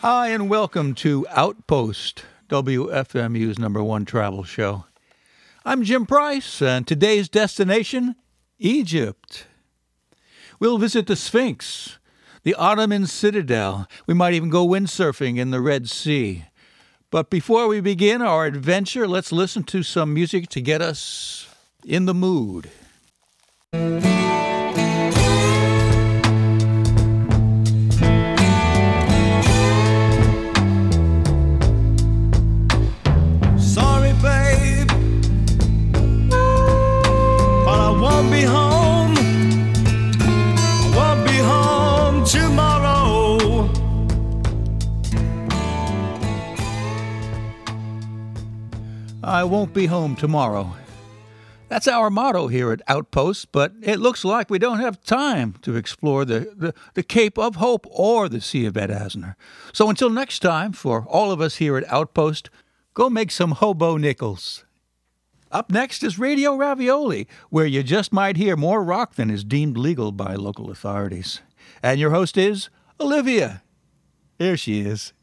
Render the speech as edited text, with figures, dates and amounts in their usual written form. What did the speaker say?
Hi, and welcome to Outpost, WFMU's #1 travel show. I'm Jim Price, and today's destination, Egypt. We'll visit the Sphinx, the Ottoman Citadel. We might even go windsurfing in the Red Sea. But before we begin our adventure, let's listen to some music to get us in the mood. Sorry, babe, but I won't be home. I won't be home tomorrow. I won't be home tomorrow. That's our motto here at Outpost, but it looks like we don't have time to explore the Cape of Hope or the Sea of Ed Asner. So until next time, for all of us here at Outpost, go make some hobo nickels. Up next is Radio Ravioli, where you just might hear more rock than is deemed legal by local authorities. And your host is Olivia. Here she is.